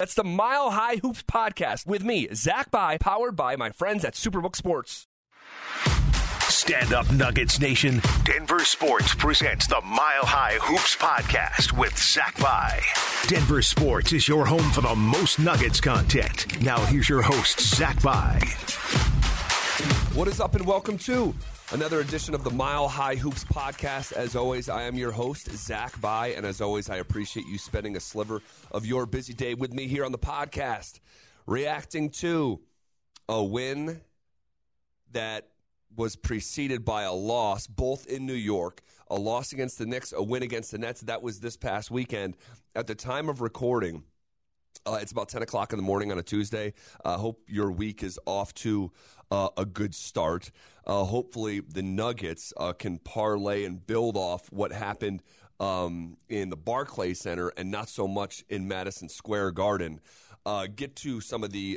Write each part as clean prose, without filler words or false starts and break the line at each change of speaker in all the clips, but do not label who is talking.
That's the Mile High Hoops podcast with me, Zach By, powered by my friends at Superbook Sports.
Stand up, Nuggets Nation. Denver Sports presents the Mile High Hoops podcast with Zach By. Denver Sports is your home for the most Nuggets content. Now here's your host, Zach By.
What is up, and welcome to another edition of the Mile High Hoops podcast. As always, I am your host, Zach By, and as always, I appreciate you spending a sliver of your busy day with me here on the podcast, reacting to a win that was preceded by a loss, both in New York, a loss against the Knicks, a win against the Nets. That was this past weekend. At the time of recording, it's about 10 o'clock in the morning on a Tuesday. Hope your week is off to a good start. Hopefully the Nuggets can parlay and build off what happened in the Barclays Center and not so much in Madison Square Garden. Get to some of the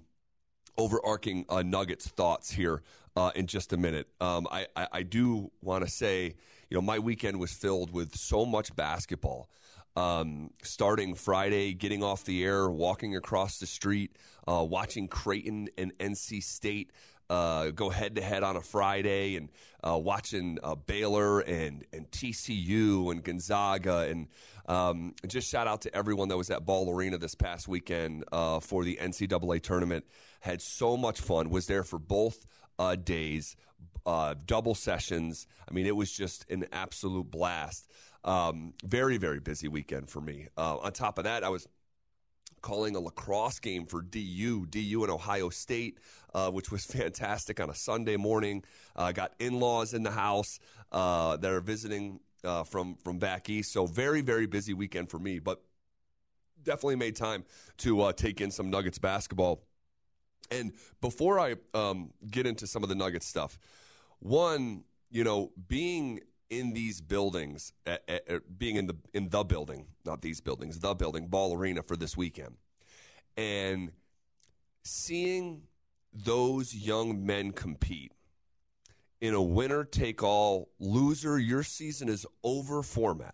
overarching Nuggets thoughts here in just a minute. I do want to say, my weekend was filled with so much basketball. Starting Friday, getting off the air, walking across the street, watching Creighton and NC State go head-to-head on a Friday, and watching Baylor and TCU and Gonzaga. And just shout out to everyone that was at Ball Arena this past weekend for the NCAA tournament. Had so much fun, was there for both days, double sessions. I mean, it was just an absolute blast. Very, very busy weekend for me. On top of that, I was calling a lacrosse game for DU and Ohio State, which was fantastic on a Sunday morning. Got in-laws in the house that are visiting from back east. So very, very busy weekend for me, but definitely made time to take in some Nuggets basketball. And before I get into some of the Nuggets stuff, one, being in these buildings, being in the building, not these buildings, the building, Ball Arena for this weekend, and seeing those young men compete in a winner-take-all, loser, your season is over format,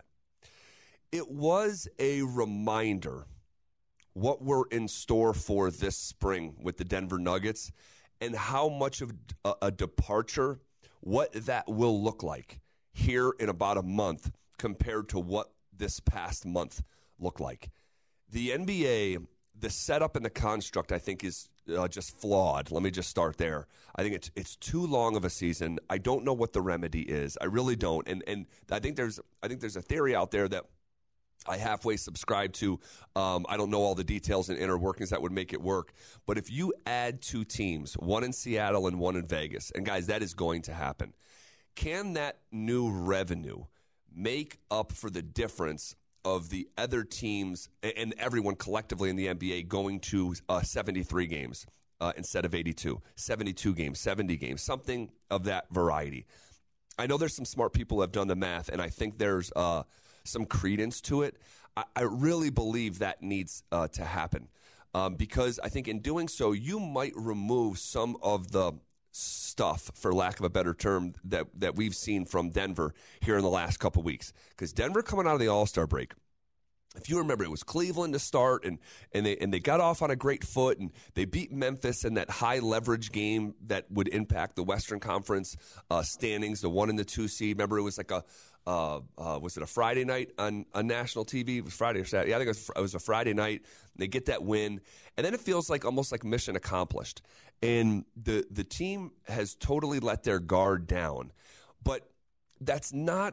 it was a reminder what we're in store for this spring with the Denver Nuggets and how much of a departure, what that will look like here in about a month compared to what this past month looked like. The NBA, the setup and the construct, I think, is just flawed. Let me just start there. I think it's too long of a season. I don't know what the remedy is. I really don't. And I think there's a theory out there that I halfway subscribe to. I don't know all the details and inner workings that would make it work. But if you add two teams, one in Seattle and one in Vegas, and guys, that is going to happen, can that new revenue make up for the difference of the other teams and everyone collectively in the NBA going to 73 games instead of 82, 72 games, 70 games, something of that variety? I know there's some smart people who have done the math, and I think there's some credence to it. I really believe that needs to happen because I think in doing so, you might remove some of the stuff, for lack of a better term, that we've seen from Denver here in the last couple weeks. Because Denver coming out of the All-Star break, if you remember, it was Cleveland to start, and they got off on a great foot, and they beat Memphis in that high leverage game that would impact the Western Conference standings, the 1 and the 2 seed. Remember, it was like was it a Friday night on national TV? It was Friday or Saturday. Yeah, I think it was a Friday night. They get that win, and then it feels like almost like mission accomplished. And the team has totally let their guard down, but that's not.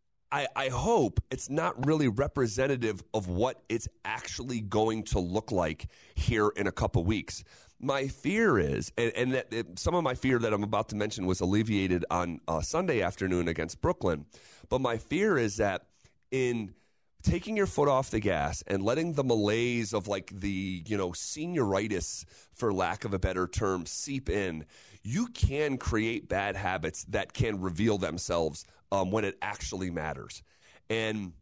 I hope it's not really representative of what it's actually going to look like here in a couple weeks. My fear is, and that some of my fear that I'm about to mention was alleviated on Sunday afternoon against Brooklyn, but my fear is that in taking your foot off the gas and letting the malaise of like the, senioritis, for lack of a better term, seep in, you can create bad habits that can reveal themselves when it actually matters. And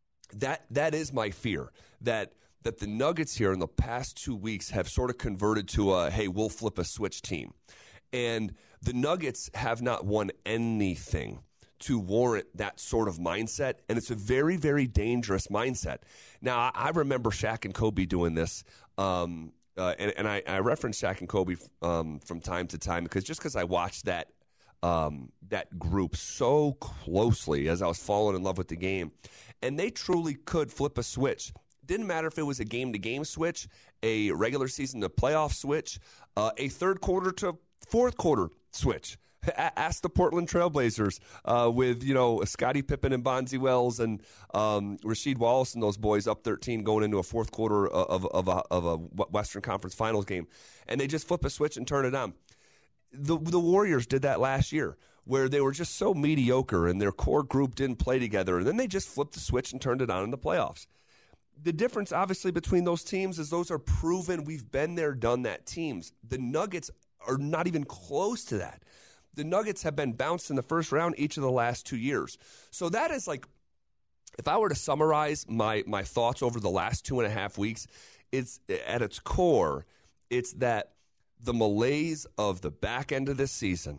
that is my fear, that the Nuggets here in the past 2 weeks have sort of converted to a, hey, we'll flip a switch team. And the Nuggets have not won anything to warrant that sort of mindset, and it's a very, very dangerous mindset. Now, I remember Shaq and Kobe doing this, and I reference Shaq and Kobe from time to time because I watched that group so closely as I was falling in love with the game, and they truly could flip a switch. Didn't matter if it was a game-to-game switch, a regular season to playoff switch, a third quarter to fourth quarter switch. Ask the Portland Trailblazers with Scottie Pippen and Bonzi Wells and Rasheed Wallace and those boys up 13 going into a fourth quarter of a Western Conference Finals game, and they just flip a switch and turn it on. The Warriors did that last year, where they were just so mediocre and their core group didn't play together, and then they just flipped the switch and turned it on in the playoffs. The difference, obviously, between those teams is those are proven, we've been there, done that teams. The Nuggets are not even close to that. The Nuggets have been bounced in the first round each of the last 2 years. So that is like, if I were to summarize my thoughts over the last 2.5 weeks, it's at its core, it's that the malaise of the back end of this season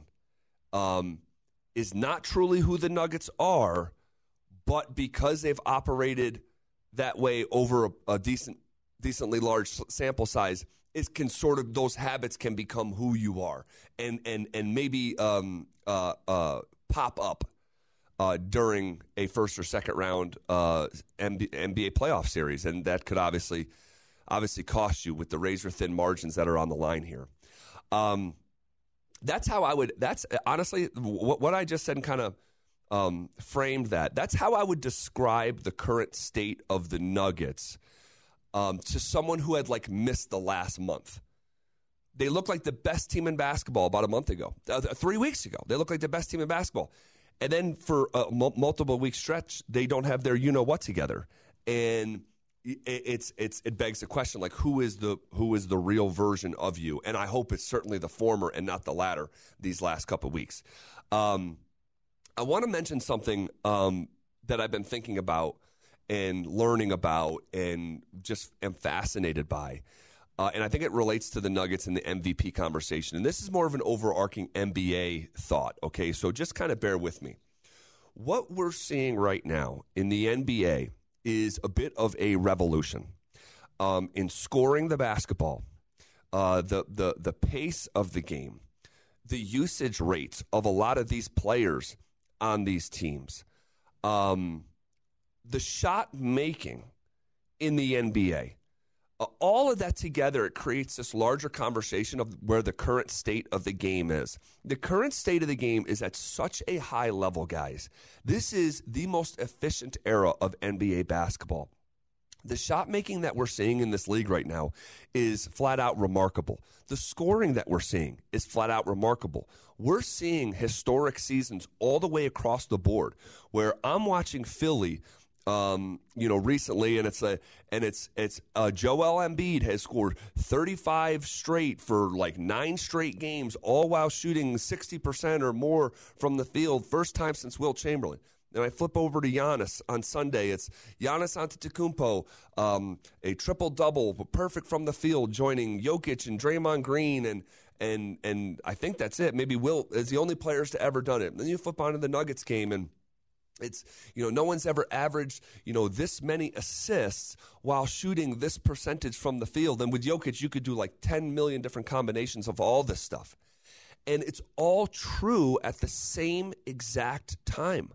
is not truly who the Nuggets are, but because they've operated that way over a decently large sample size, those habits can become who you are, and maybe pop up during a first or second round NBA playoff series, and that could obviously cost you with the razor thin margins that are on the line here. That's how I would. That's honestly what I just said and kind of framed that. That's how I would describe the current state of the Nuggets. To someone who had missed the last month. They looked like the best team in basketball about a month ago, 3 weeks ago. They looked like the best team in basketball. And then for a multiple week stretch, they don't have their you-know-what together. And it begs the question, who is the real version of you? And I hope it's certainly the former and not the latter these last couple of weeks. I want to mention something that I've been thinking about and learning about and just am fascinated by. And I think it relates to the Nuggets and the MVP conversation. And this is more of an overarching NBA thought, okay? So just kind of bear with me. What we're seeing right now in the NBA is a bit of a revolution in scoring the basketball, the pace of the game, the usage rates of a lot of these players on these teams, the shot making in the NBA, all of that together, it creates this larger conversation of where the current state of the game is. The current state of the game is at such a high level, guys. This is the most efficient era of NBA basketball. The shot making that we're seeing in this league right now is flat out remarkable. The scoring that we're seeing is flat out remarkable. We're seeing historic seasons all the way across the board where I'm watching Philly recently, and it's Joel Embiid has scored 35 straight for 9 straight games, all while shooting 60% or more from the field. First time since Wilt Chamberlain. Then I flip over to Giannis on Sunday. It's Giannis Antetokounmpo, a triple-double, perfect from the field, joining Jokic and Draymond Green, and I think that's it. Maybe Wilt is the only players to ever done it. Then you flip onto the Nuggets game, and it's, no one's ever averaged, this many assists while shooting this percentage from the field. And with Jokic, you could do 10 million different combinations of all this stuff. And it's all true at the same exact time.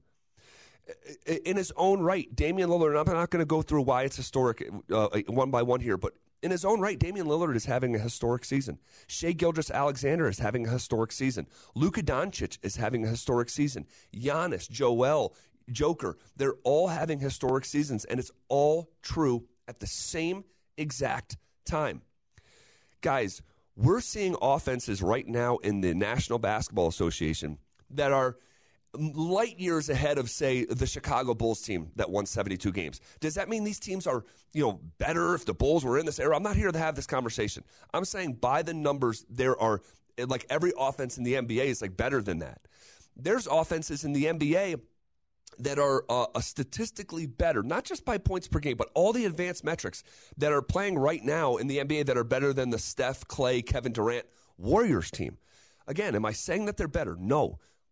In his own right, Damian Lillard, and I'm not going to go through why it's historic one by one here, but in his own right, Damian Lillard is having a historic season. Shai Gilgeous-Alexander is having a historic season. Luka Doncic is having a historic season. Giannis, Joel, Joker, they're all having historic seasons, and it's all true at the same exact time. Guys, we're seeing offenses right now in the National Basketball Association that are light years ahead of, say, the Chicago Bulls team that won 72 games. Does that mean these teams are, better if the Bulls were in this era? I'm not here to have this conversation. I'm saying by the numbers, there are, every offense in the NBA is, better than that. There's offenses in the NBA that are statistically better, not just by points per game, but all the advanced metrics that are playing right now in the NBA that are better than the Steph, Clay, Kevin Durant Warriors team. Again, am I saying that they're better? No.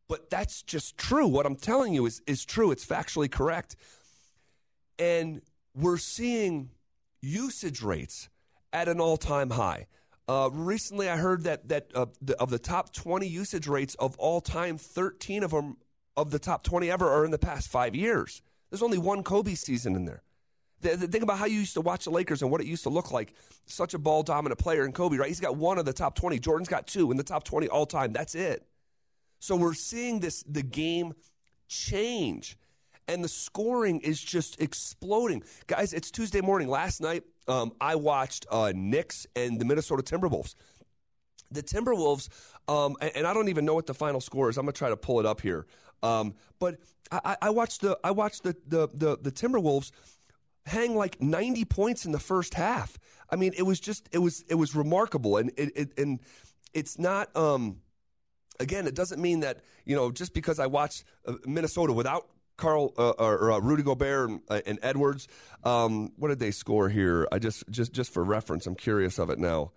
But that's just true. What I'm telling you is true. It's factually correct. And we're seeing usage rates at an all-time high. Recently, I heard that of the top 20 usage rates of all time, 13 of them of the top 20 ever are in the past 5 years. There's only one Kobe season in there. Think about how you used to watch the Lakers and what it used to look like. Such a ball-dominant player in Kobe, right? He's got one of the top 20. Jordan's got two in the top 20 all time. That's it. So we're seeing the game change, and the scoring is just exploding. Guys, it's Tuesday morning. Last night, I watched Knicks and the Minnesota Timberwolves. The Timberwolves, and I don't even know what the final score is. I'm going to try to pull it up here. But I watched the Timberwolves hang like 90 points in the first half. I mean, it was remarkable, and it's not. Again, it doesn't mean that just because I watched Minnesota without Carl or Rudy Gobert and Edwards. What did they score here? I just for reference, I'm curious of it now.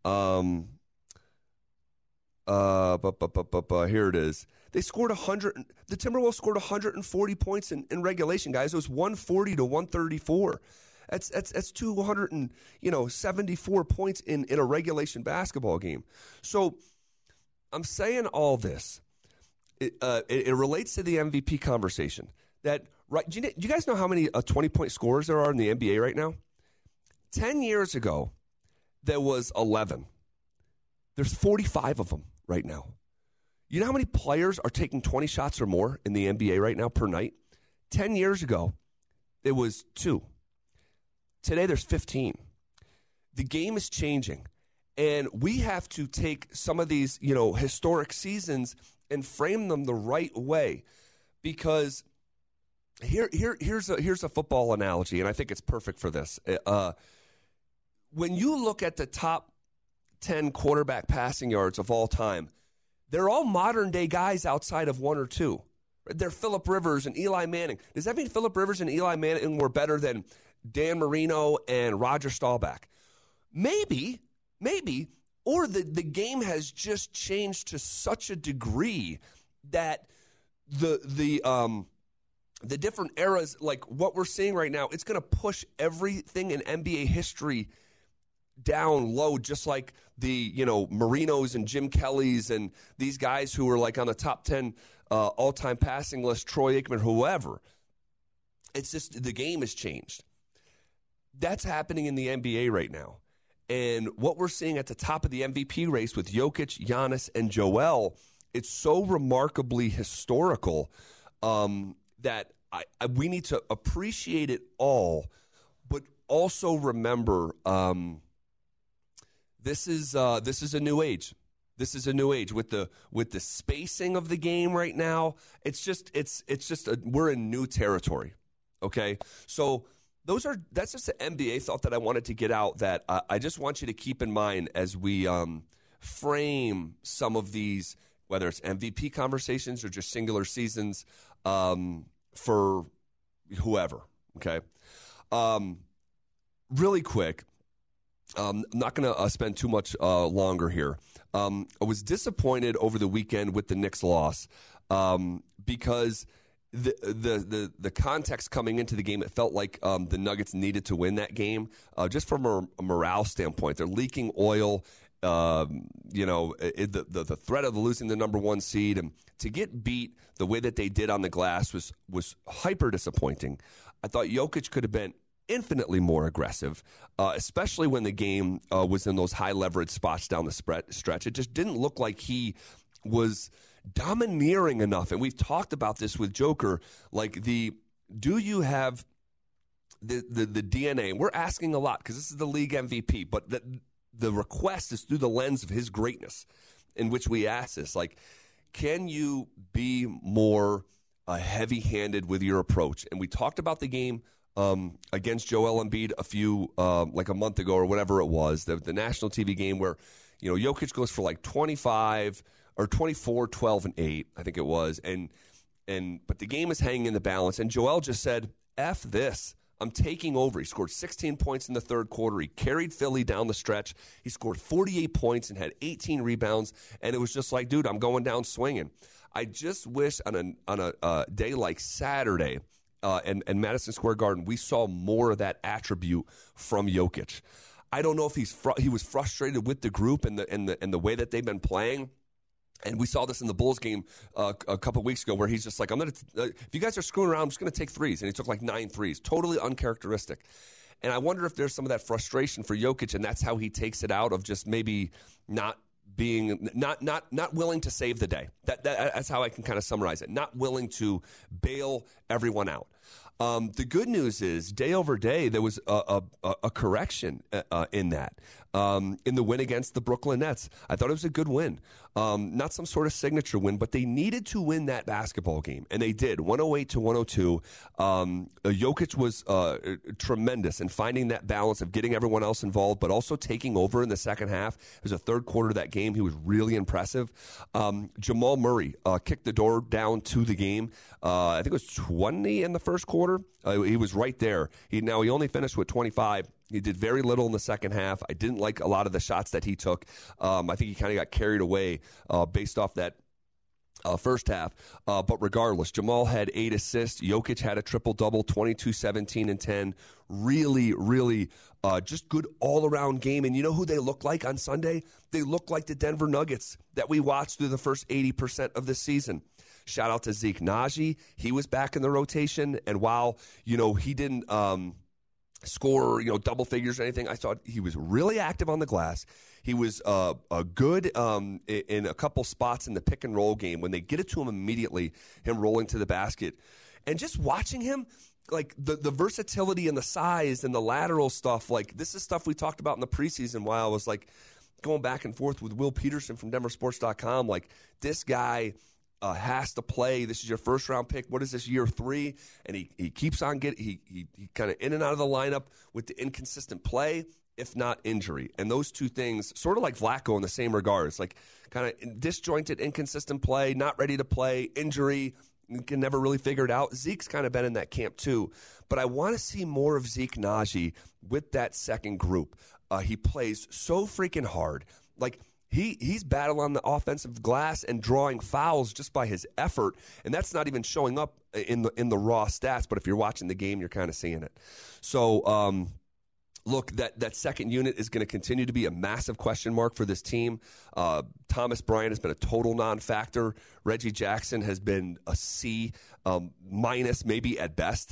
Here it is. They scored 100. The Timberwolves scored 140 points in regulation, guys. It was 140 to 134. That's 274 points in a regulation basketball game. So I'm saying all this. It relates to the MVP conversation. That right? Do you guys know how many 20-point scorers there are in the NBA right now? 10 years ago, there was 11. There's 45 of them right now. You know how many players are taking 20 shots or more in the NBA right now per night? 10 years ago, it was 2. Today, there's 15. The game is changing, and we have to take some of these, historic seasons and frame them the right way, because here's a football analogy, and I think it's perfect for this. When you look at the top 10 quarterback passing yards of all time, they're all modern-day guys outside of one or two. They're Phillip Rivers and Eli Manning. Does that mean Phillip Rivers and Eli Manning were better than Dan Marino and Roger Staubach? Maybe. Or the game has just changed to such a degree that the different eras, like what we're seeing right now, it's going to push everything in NBA history down low, just like the Marinos and Jim Kellys and these guys who were like on the top 10 all-time passing list, Troy Aikman, whoever. It's just the game has changed. That's happening in the NBA right now. And what we're seeing at the top of the MVP race with Jokic, Giannis, and Joel, it's so remarkably historical that we need to appreciate it all, but also remember this is a new age. This is a new age with the spacing of the game right now. We're in new territory. Okay, so that's just an NBA thought that I wanted to get out, that I just want you to keep in mind as we frame some of these, whether it's MVP conversations or just singular seasons for whoever. Okay, really quick. I'm not going to spend too much longer here. I was disappointed over the weekend with the Knicks loss because the context coming into the game, it felt like the Nuggets needed to win that game just from a morale standpoint. They're leaking oil. The threat of losing the number one seed, and to get beat the way that they did on the glass was hyper disappointing. I thought Jokic could have been infinitely more aggressive, especially when the game was in those high leverage spots down the stretch. It just didn't look like he was domineering enough. And we've talked about this with Joker, like do you have the DNA? And we're asking a lot because this is the league MVP, but the request is through the lens of his greatness, in which we ask this, like, can you be more heavy-handed with your approach? And we talked about the game against Joel Embiid a month ago or whatever it was, the national TV game where, Jokic goes for like 25 or 24, 12, and 8, I think it was. But the game is hanging in the balance. And Joel just said, F this. I'm taking over. He scored 16 points in the third quarter. He carried Philly down the stretch. He scored 48 points and had 18 rebounds. And it was just like, dude, I'm going down swinging. I just wish on a day like Saturday and Madison Square Garden, we saw more of that attribute from Jokic. I don't know if he was frustrated with the group and the way that they've been playing. And we saw this in the Bulls game a couple weeks ago where he's just like, if you guys are screwing around, I'm just going to take threes. And he took like 9 threes. Totally uncharacteristic. And I wonder if there's some of that frustration for Jokic, and that's how he takes it out of just maybe not willing to save the day. That's how I can kind of summarize it. Not willing to bail everyone out. The good news is, day over day, there was a correction in that. In the win against the Brooklyn Nets, I thought it was a good win. Not some sort of signature win, but they needed to win that basketball game, and they did, 108-102. Jokic was tremendous in finding that balance of getting everyone else involved, but also taking over in the second half. It was a third quarter of that game. He was really impressive. Jamal Murray kicked the door down to the game. I think it was 20 in the first quarter. He was right there. He only finished with 25. He did very little in the second half. I didn't like a lot of the shots that he took. I think he kind of got carried away based off that first half. But regardless, Jamal had 8 assists. Jokic had a triple-double, 22, 17, and 10. Really, really just good all-around game. And you know who they look like on Sunday? They look like the Denver Nuggets that we watched through the first 80% of the season. Shout out to Zeke Naji. He was back in the rotation. And while, he didn't score, double figures or anything, I thought he was really active on the glass. He was good in a couple spots in the pick and roll game when they get it to him immediately, him rolling to the basket. And just watching him, like the versatility and the size and the lateral stuff, like this is stuff we talked about in the preseason while I was like going back and forth with Will Peterson from DenverSports.com. Like, this guy has to play. This is your first round pick. What is this, year 3? And he keeps on getting, he kind of in and out of the lineup with the inconsistent play, if not injury. And those two things, sort of like Vlatko in the same regards, like kind of disjointed, inconsistent play, not ready to play, injury, can never really figure it out. Zeke's kind of been in that camp too. But I want to see more of Zeke Naji with that second group. He plays so freaking hard. Like, He's battling on the offensive glass and drawing fouls just by his effort, and that's not even showing up in the raw stats. But if you're watching the game, you're kind of seeing it. So, look, that second unit is going to continue to be a massive question mark for this team. Thomas Bryant has been a total non-factor. Reggie Jackson has been a C minus, maybe at best.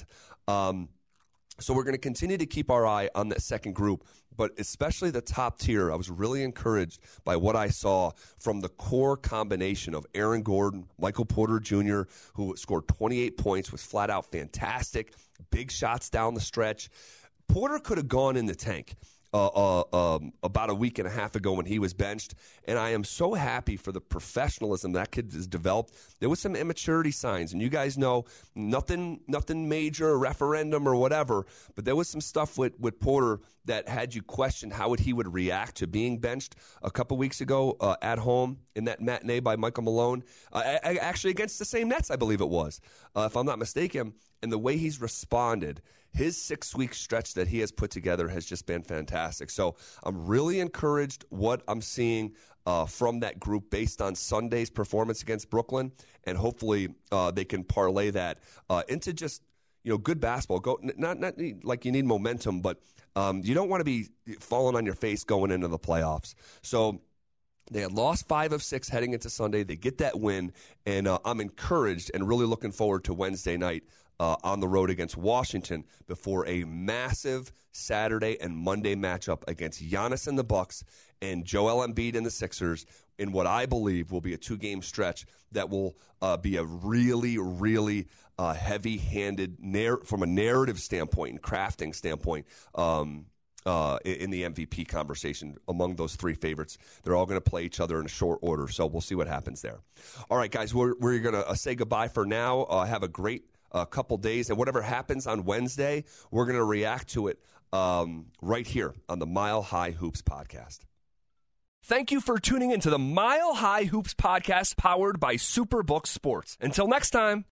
So we're going to continue to keep our eye on that second group, but especially the top tier. I was really encouraged by what I saw from the core combination of Aaron Gordon, Michael Porter Jr., who scored 28 points, was flat out fantastic, big shots down the stretch. Porter could have gone in the tank about a week and a half ago when he was benched, and I am so happy for the professionalism that kid has developed. There was some immaturity signs, and you guys know nothing major, a referendum or whatever, but there was some stuff with Porter that had you question how he would react to being benched a couple weeks ago at home in that matinee by Michael Malone, actually against the same Nets, I believe it was, if I'm not mistaken, and the way he's responded. His 6-week stretch that he has put together has just been fantastic. So I'm really encouraged what I'm seeing from that group based on Sunday's performance against Brooklyn, and hopefully they can parlay that into just good basketball. Not like you need momentum, but you don't want to be falling on your face going into the playoffs. So they had lost 5 of 6 heading into Sunday. They get that win, and I'm encouraged and really looking forward to Wednesday night on the road against Washington before a massive Saturday and Monday matchup against Giannis and the Bucks and Joel Embiid and the Sixers in what I believe will be a 2-game stretch that will be a really, really heavy-handed from a narrative standpoint and crafting standpoint in the MVP conversation among those 3 favorites. They're all going to play each other in a short order, so we'll see what happens there. All right, guys, we're going to say goodbye for now. Have a great couple days, and whatever happens on Wednesday, we're going to react to it right here on the Mile High Hoops podcast. Thank you for tuning into the Mile High Hoops podcast powered by Superbook Sports. Until next time.